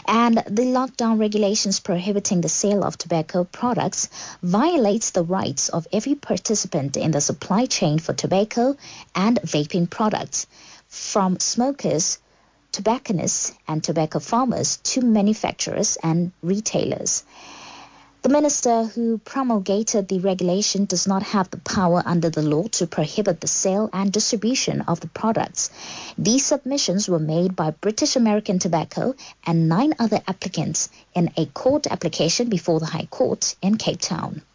And the lockdown regulations prohibiting the sale of tobacco products violates the rights of every participant in the supply chain for tobacco and vaping products, from smokers, tobacconists and tobacco farmers to manufacturers and retailers. The minister who promulgated the regulation does not have the power under the law to prohibit the sale and distribution of the products. These submissions were made by British American Tobacco and 9 other applicants in a court application before the High Court in Cape Town.